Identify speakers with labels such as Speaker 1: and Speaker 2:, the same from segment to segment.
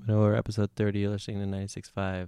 Speaker 1: Winnower, episode 30. You're listening to 96.5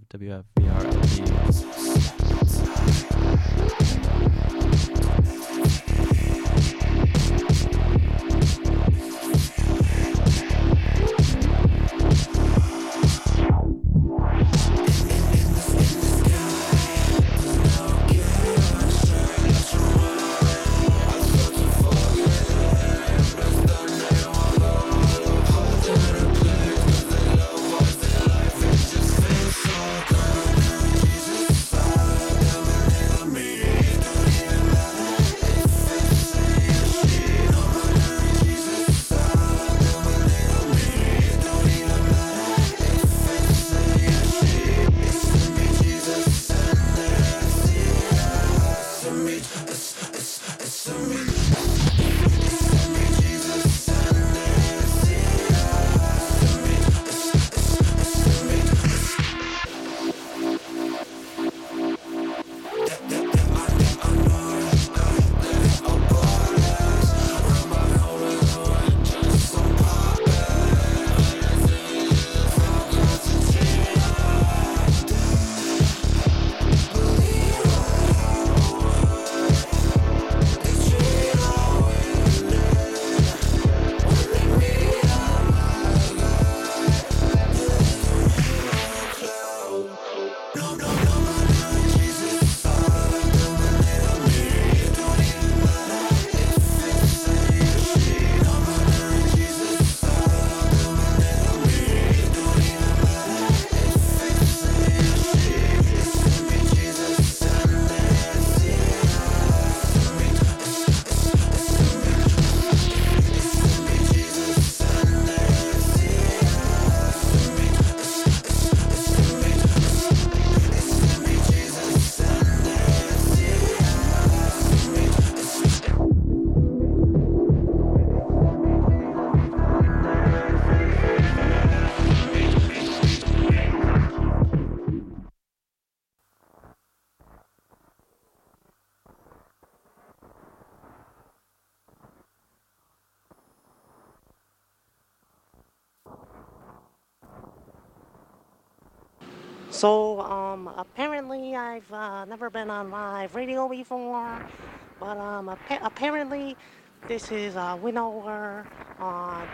Speaker 2: Apparently I've never been on live radio before, but apparently this is Winnower on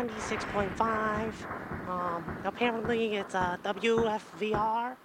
Speaker 2: 96.5. Apparently it's WFVR.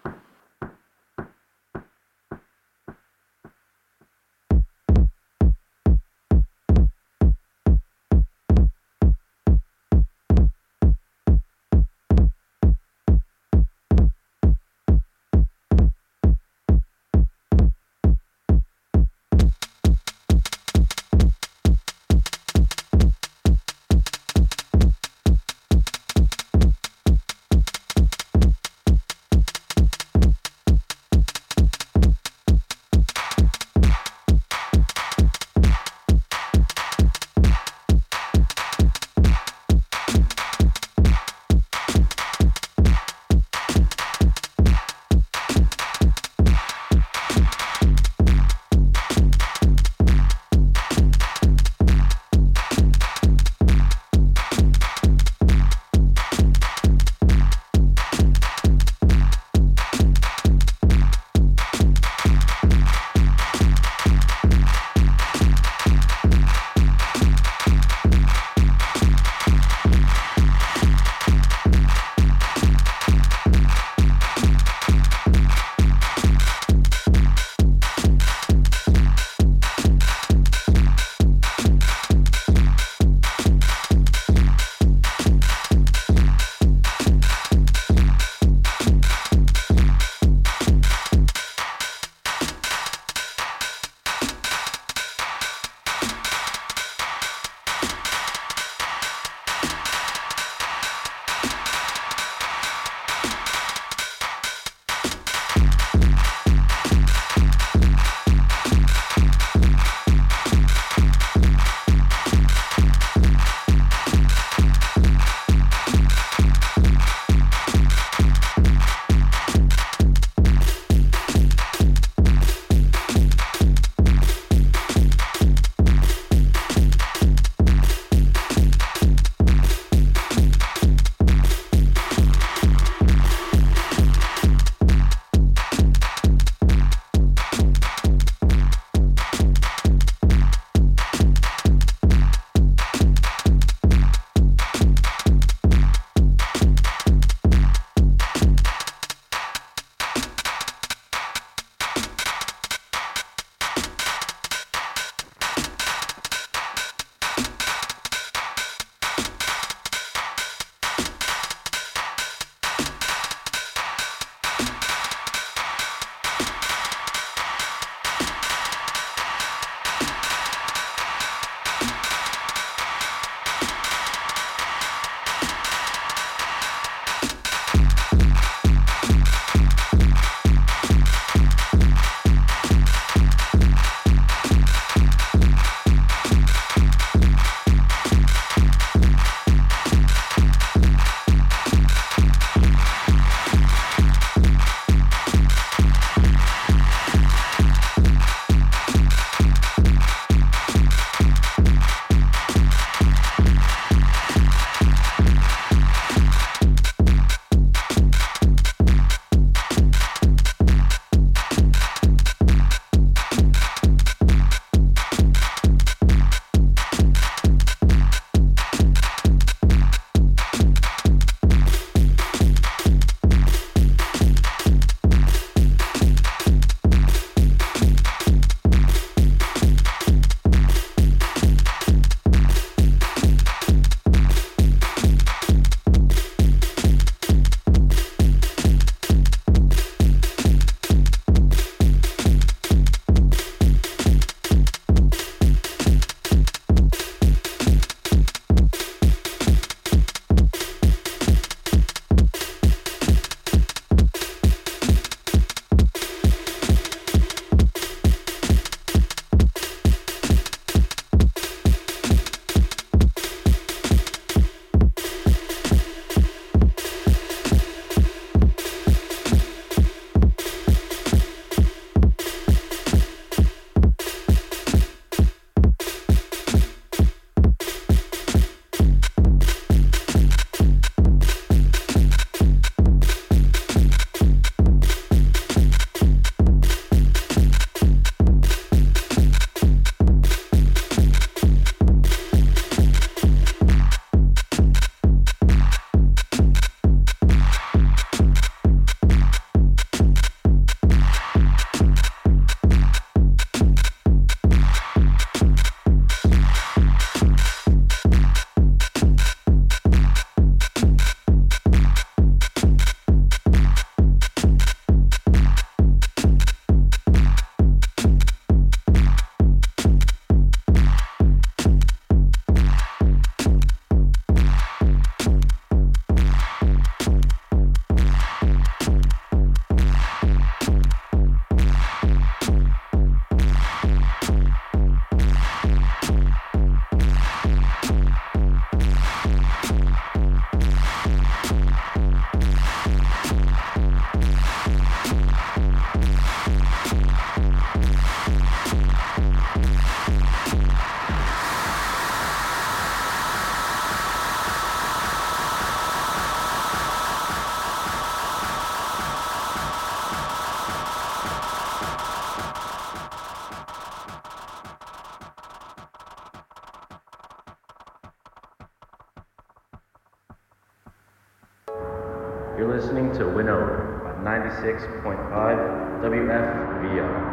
Speaker 3: You're listening to Winnow on 96.5 WFVO.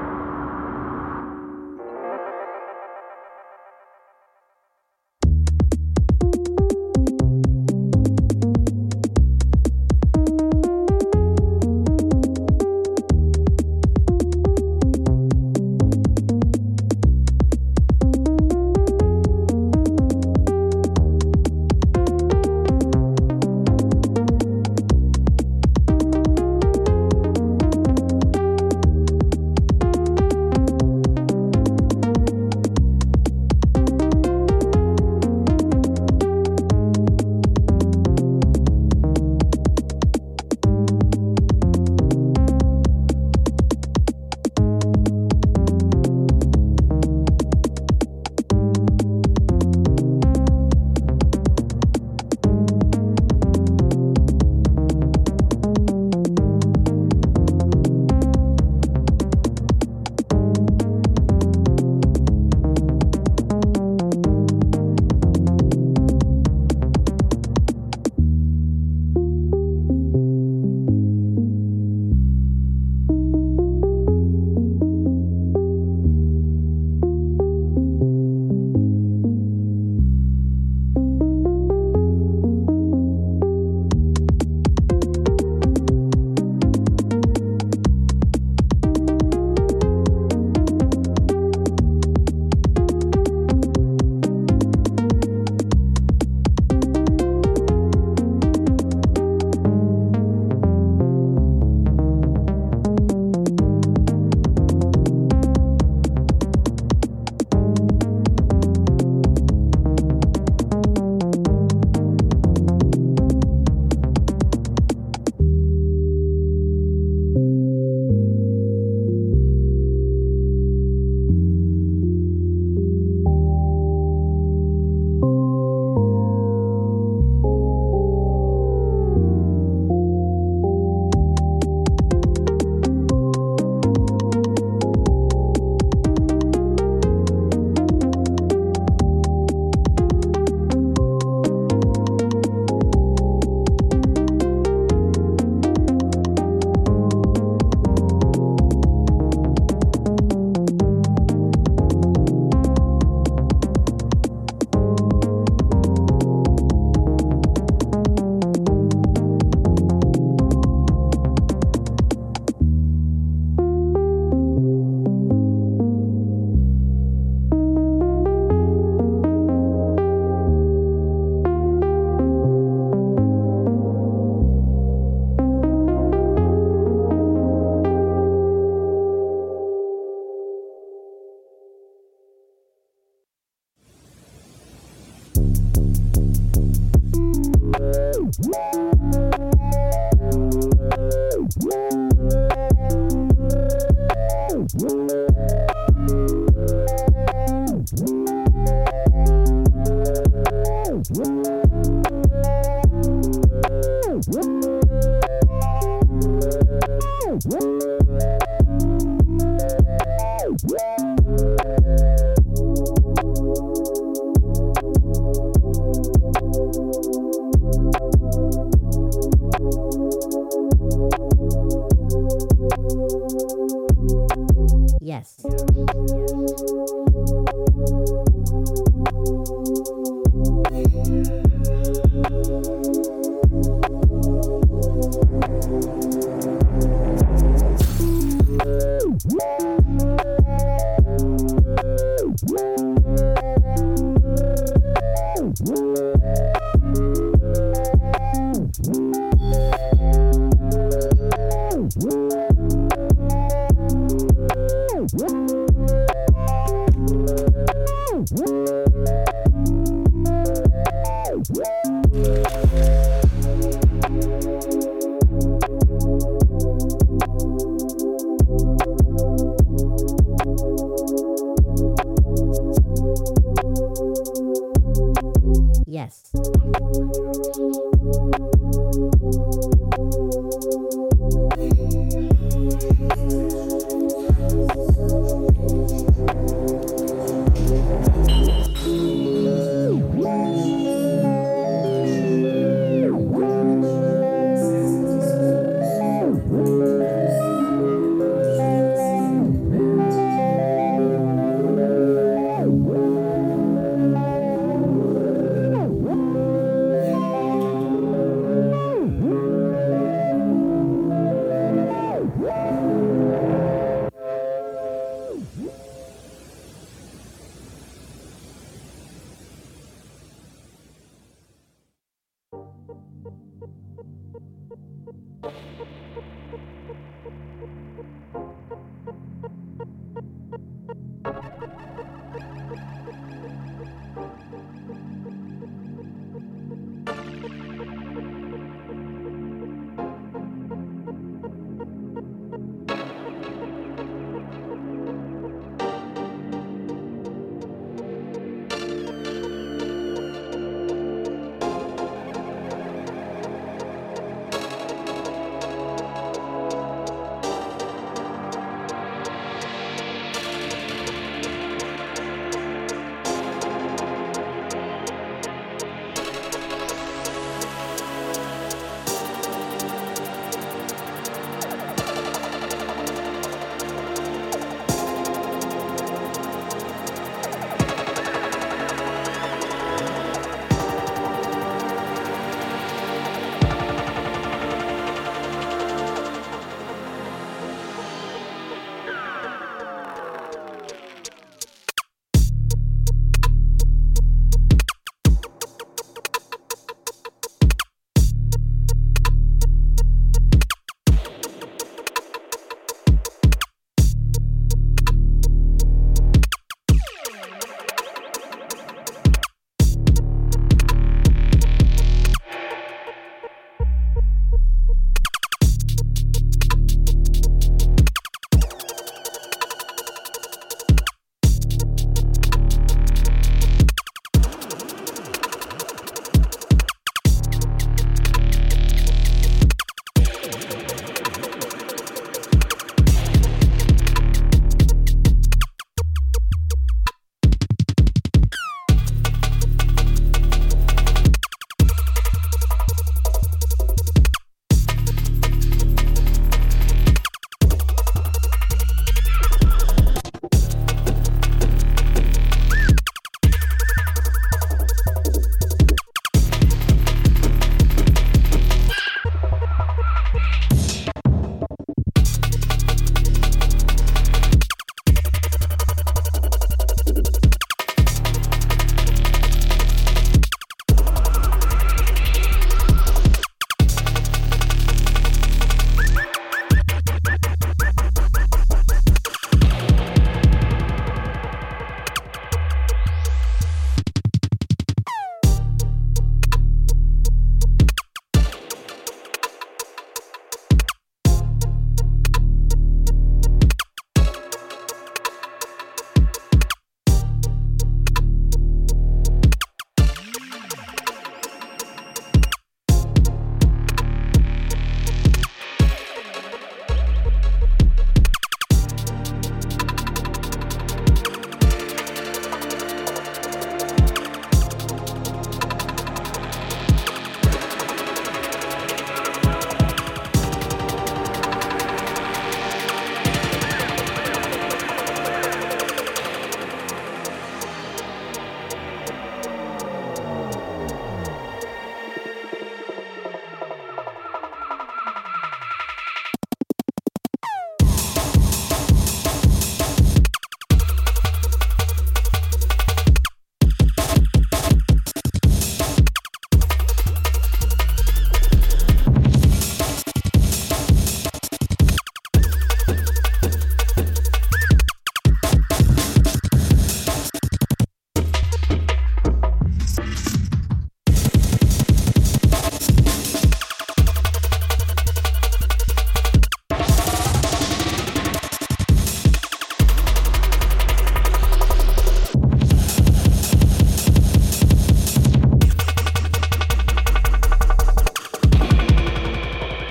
Speaker 4: Yes.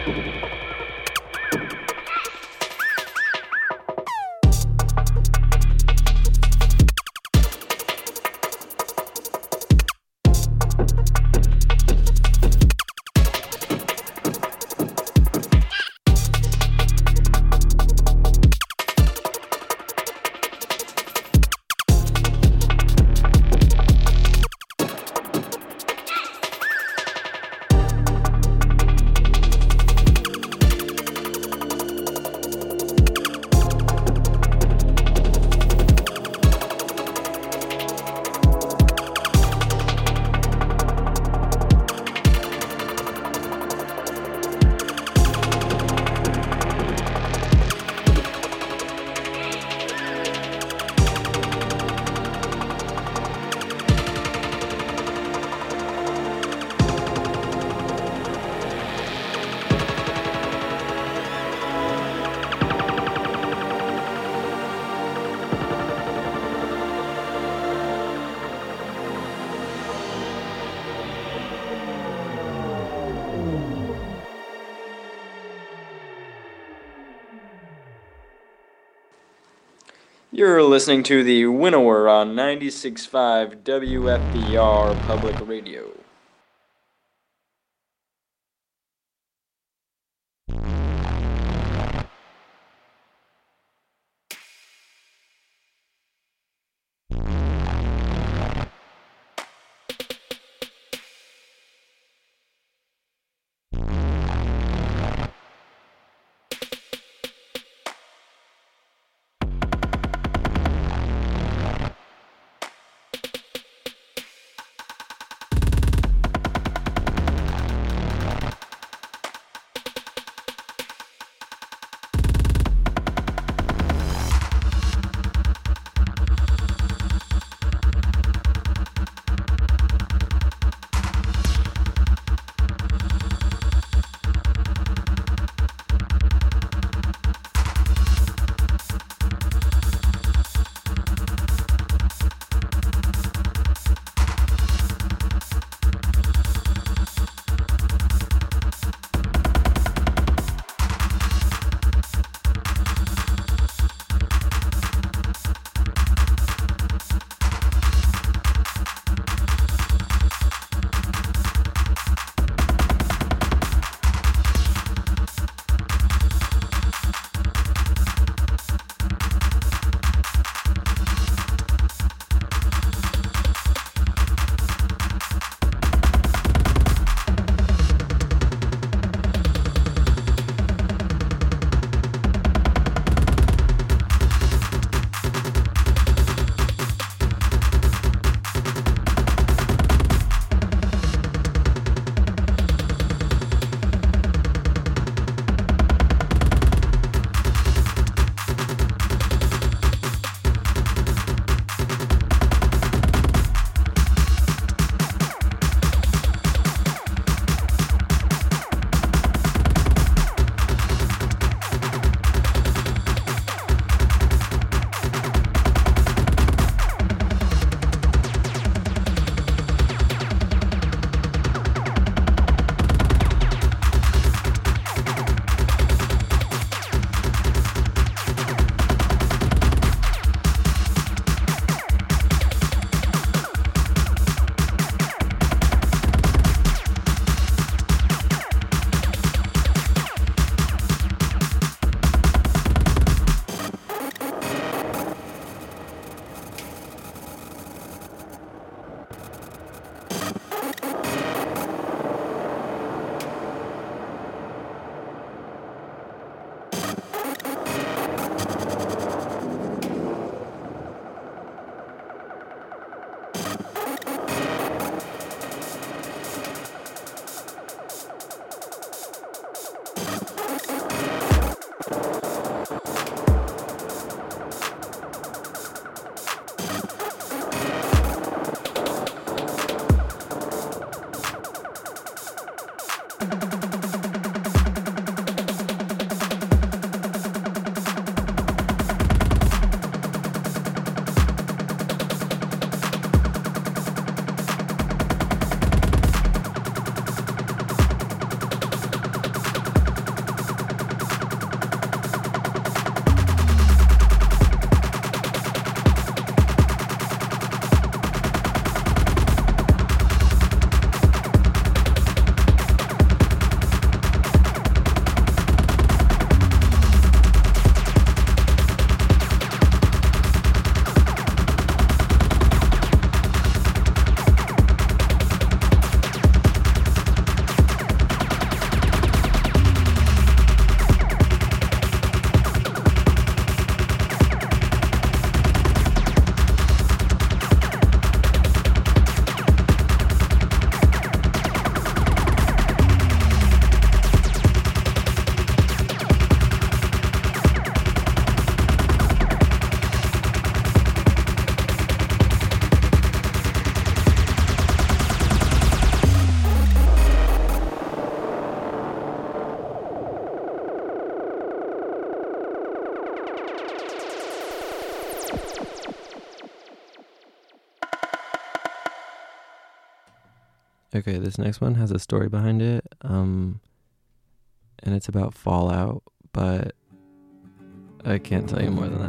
Speaker 4: You're listening to The Winnower on 96.5 WFBR Public Radio.
Speaker 1: Okay, this next one has a story behind it, and it's about Fallout, but I can't tell you more than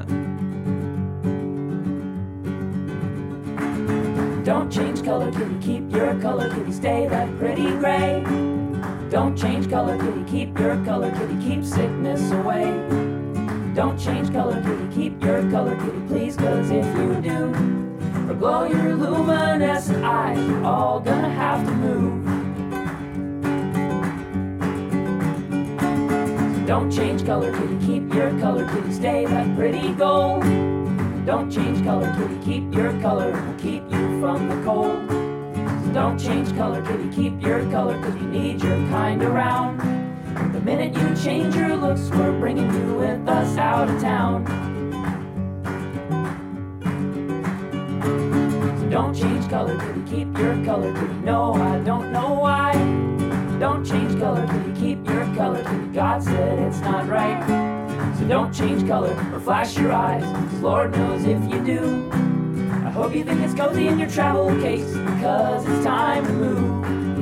Speaker 5: that. Don't change color, kitty, keep your color, kitty, stay that pretty gray. Don't change color, kitty, keep your color, kitty, keep sickness away. Don't change color, kitty, keep your color, kitty, please, 'cause if you do, or glow your luminescent eyes, you're all gonna have to move. So don't change color, kitty, keep your color, kitty, stay that pretty gold. Don't change color, kitty, keep your color, it'll keep you from the cold. So don't change color, kitty, keep your color, 'cause you need your kind around. The minute you change your looks, we're bringing you with us out of town. Don't change color, kitty, keep your color, kitty, no, I don't know why. Don't change color, kitty, keep your color, kitty, God said it's not right. So don't change color or flash your eyes, 'cause Lord knows if you do. I hope you think it's cozy in your travel case, because it's time to move.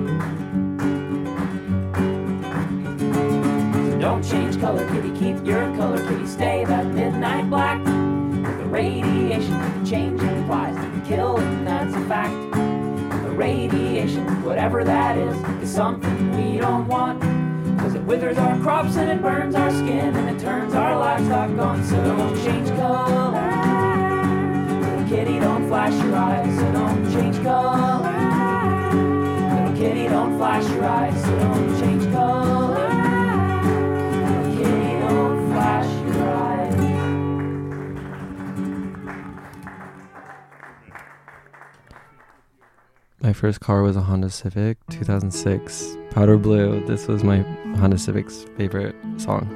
Speaker 5: So don't change color, kitty, keep your color, kitty, stay that midnight black. The radiation change implies that you kill, and that's a fact. The radiation, whatever that is something we don't want, 'cause it withers our crops and it burns our skin and it turns our livestock on. So don't change color, little kitty, don't flash your eyes. So don't change color, little kitty, don't flash your eyes. So don't change color, little kitty, don't flash your eyes.
Speaker 1: My first car was a Honda Civic, 2006, powder blue. This was my Honda Civic's favorite song.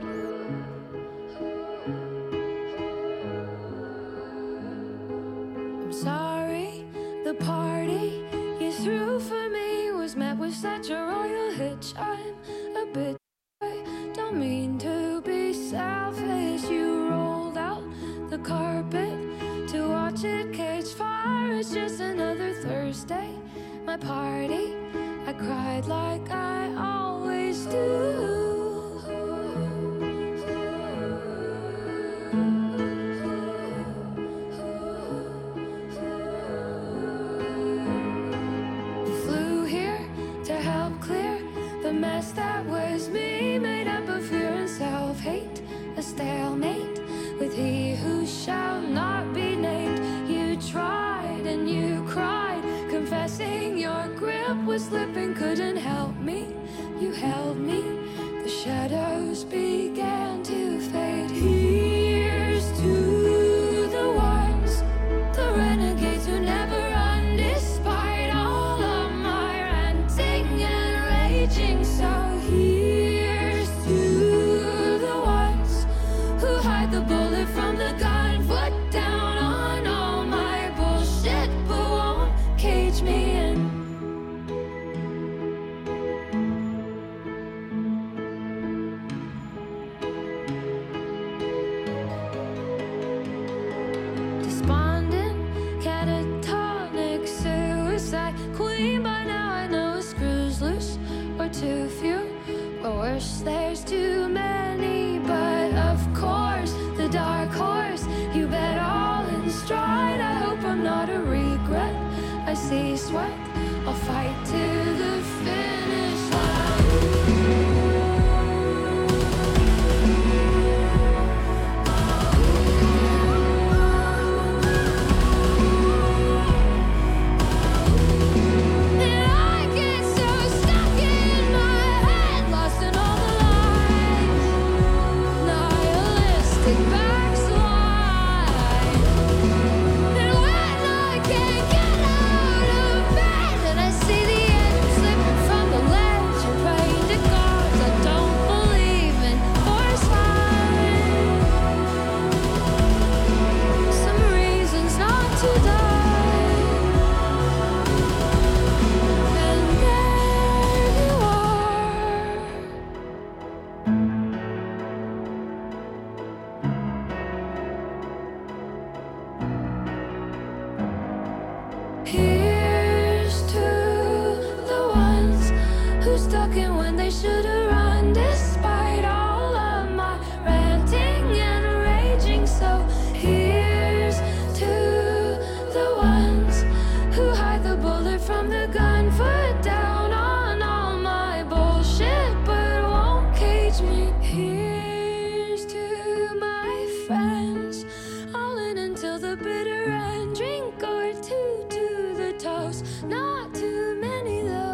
Speaker 6: I'm sorry, the party you threw for me was met with such a royal hitch. I'm a bit shy, don't mean to be selfish. You rolled out the carpet to watch it catch fire. It's just another Thursday, my party. I cried like I always do. You flew here to help clear the mess that was me, made up of fear and self-hate, a stalemate with he who shall not be named. You tried and you cried, confessing your grip was slipping, couldn't help me. You held me, the shadows began to fade. Here's to the ones, the renegades who never run, despite all of my ranting and raging. So here's to the ones who hide the bullet from the gun, foot down on all my bullshit, but won't cage me in. Despondent, catatonic, suicide queen. By now I know a screw's loose or too few, or worse, there's too many. But of course, the dark horse, you bet all in stride. I hope I'm not a regret. I see sweat, I'll fight to the finish backslide. And when I can't get out of bed, should have run despite all of my ranting and raging. So here's to the ones who hide the bullet from the gun, foot down on all my bullshit, but won't cage me. Here's to my friends, all in until the bitter end. Drink or two to the toast, not too many though.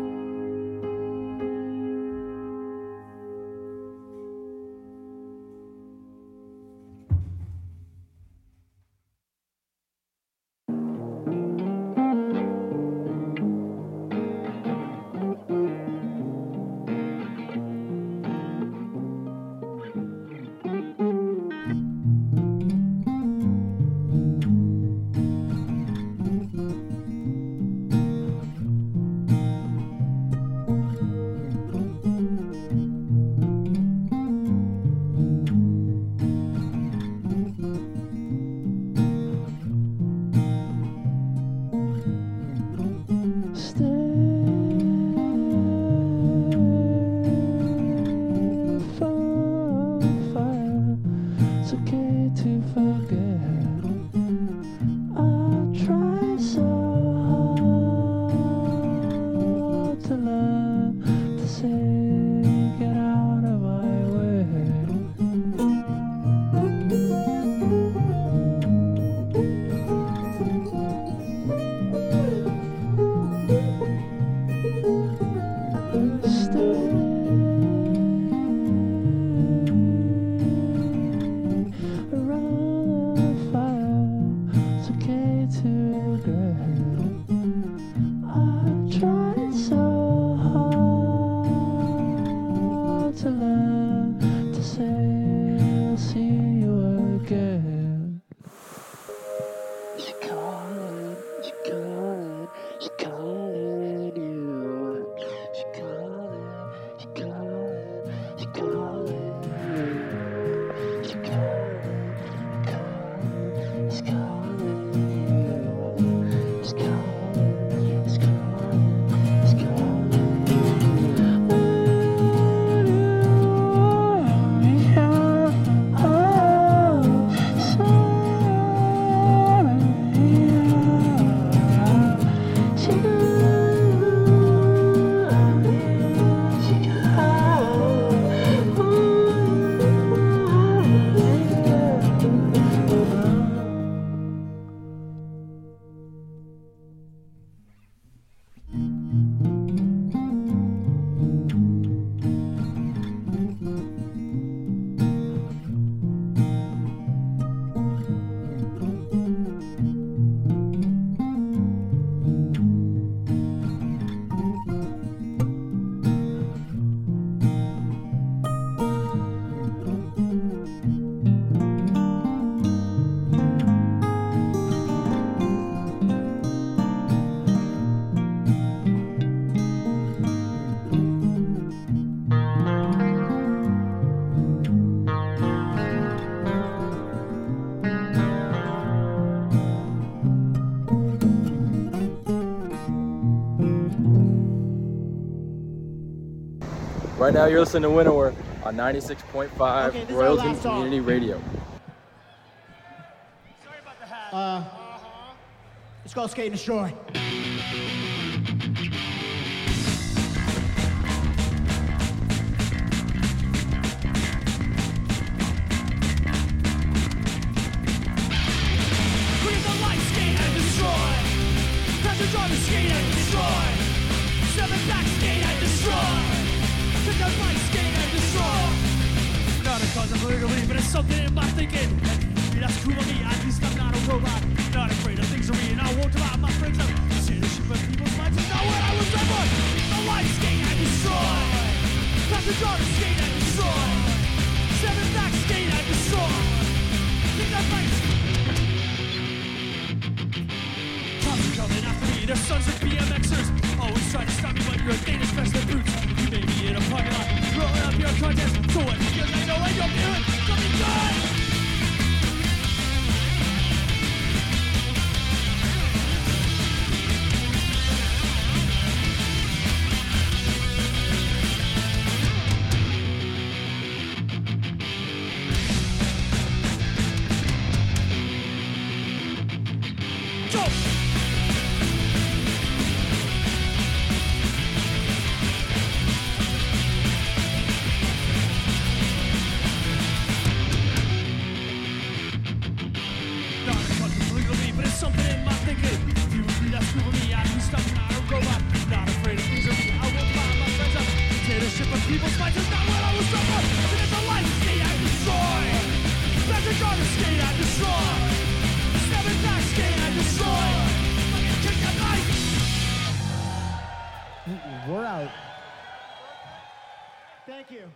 Speaker 4: Right now you're listening to Winnower on 96.5 Royalton Community Radio.
Speaker 7: Sorry about the hat. It's called Skate and Destroy.
Speaker 8: But it's something in my thinking. Maybe that's cool on me, at least I'm not a robot. Not afraid of things to read, and I won't allow my friends up. Say this shit, but people's minds is not what I was ever. The light skate and destroy. Pass the daughter skate and destroy. Seven back skate and destroy. Think that might. Cops are coming after me, they're sons of BMXers. Always trying to stop me, but you're a Danish vest and boots. You may be in a parking lot, rolling up your contest. So what? Because I know I don't hear it. Coming good. fight is not what I was up for. And if the life skate and destroy. Back to garden skate and destroy. Seven back skate and destroy. Fucking kick that knife.
Speaker 7: We're out. Thank you.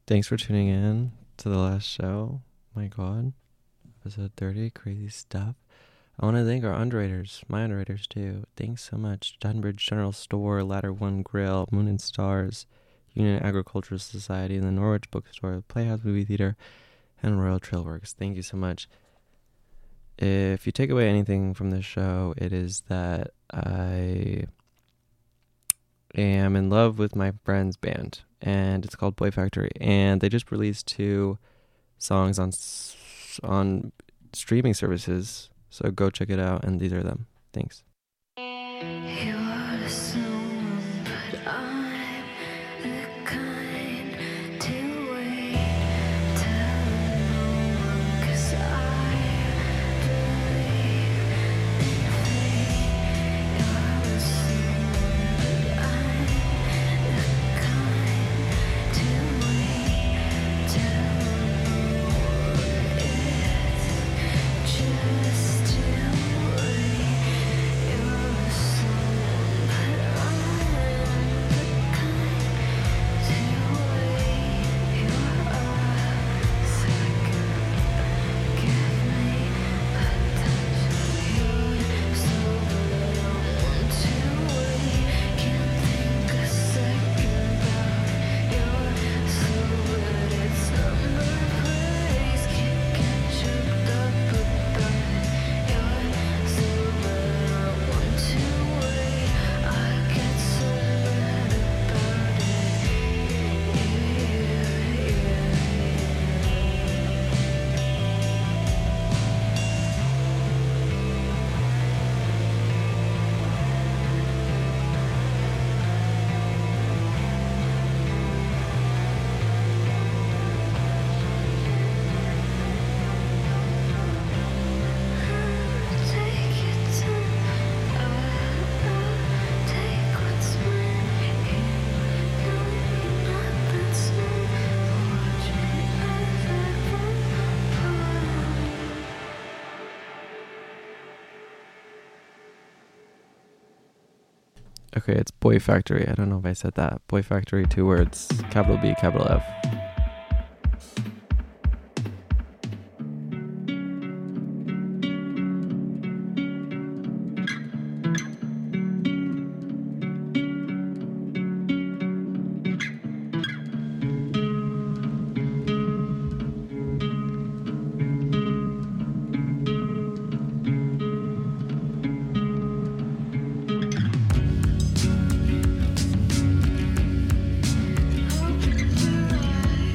Speaker 1: Thanks for tuning in to the last show. My God. Episode 30. Crazy stuff. I want to thank our underwriters, my underwriters too. Thanks so much. Dunbridge General Store, Ladder One Grill, Moon and Stars, Union Agricultural Society, and the Norwich Bookstore, Playhouse Movie Theater, and Royal Trailworks. Thank you so much. If you take away anything from this show, it is that I am in love with my friend's band, and it's called Boy Factory, and they just released 2 songs on streaming services, so go check it out, and these are them. Thanks.
Speaker 6: You are someone, but I'm the kind to wait till no one, 'cause I believe in fate. You are someone, but I'm the kind to wait till no one is just to wait. You're someone, but I'm the kind to wait. You're a second, give me potential. You're someone I want to wait. Can't think a second about. You're so good at summer praise. Can't get choked up about it. You're someone I want to wait. I get so mad about Take your time, take what's mine. You know you're not that smart. Watch me as I fall apart.
Speaker 1: Okay, it's Boy Factory. I don't know if I said that. Boy Factory, 2 words, capital B, capital F.
Speaker 6: Open your eyes.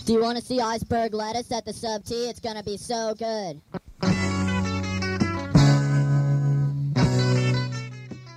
Speaker 9: Do you want to see iceberg lettuce at the Sub T? It's gonna be so good.